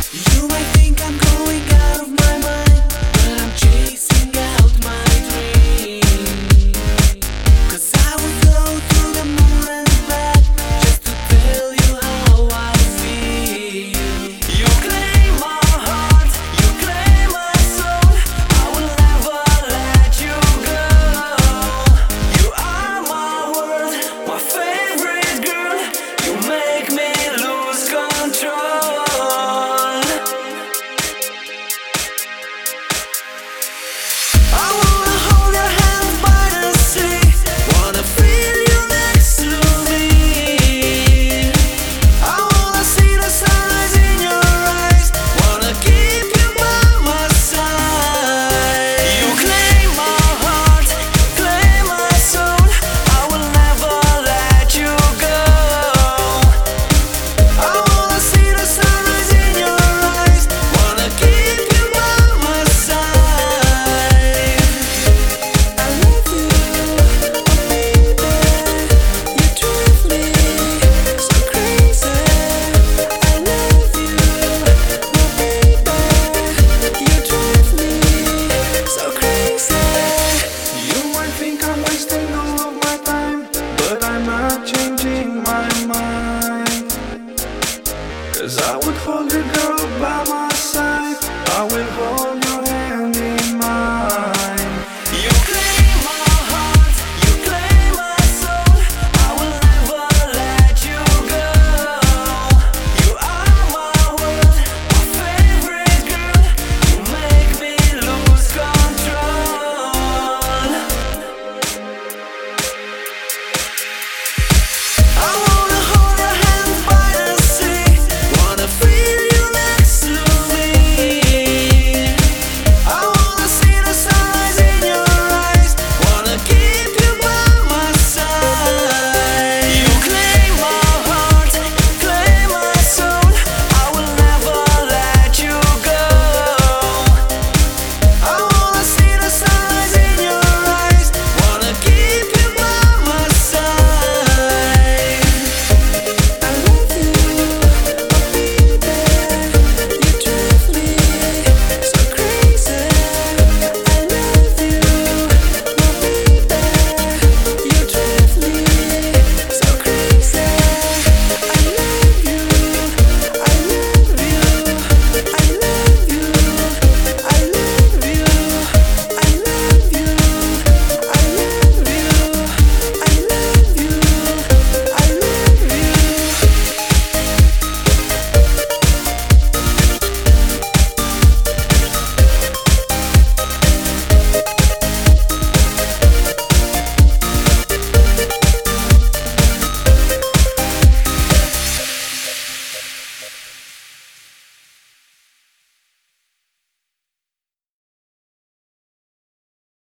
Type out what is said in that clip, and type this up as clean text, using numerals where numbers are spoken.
You might think I'm going out of my mind, but I'm chasing out my dream. 'Cause I would go through the moon and back just to tell you how I feel. You claim my heart, you claim my soul. I will never let you go. You are my world, my favorite girl. You make me lose control. I wanna hold your hand by the sea. Wanna feel you next to me. I wanna see the sunrise in your eyes. Wanna keep you by my side. You claim my heart, claim my soul. I will never let you go. I wanna see the sunrise in your eyes. Wanna keep you by my side. I love you, oh baby. You drive me so crazy. I love you, oh baby. You drive me so crazy. You might think I'm wasting all of my time, but I'm not changing my mind. 'Cause I would hold you, girl, by my side. I will hold your hand in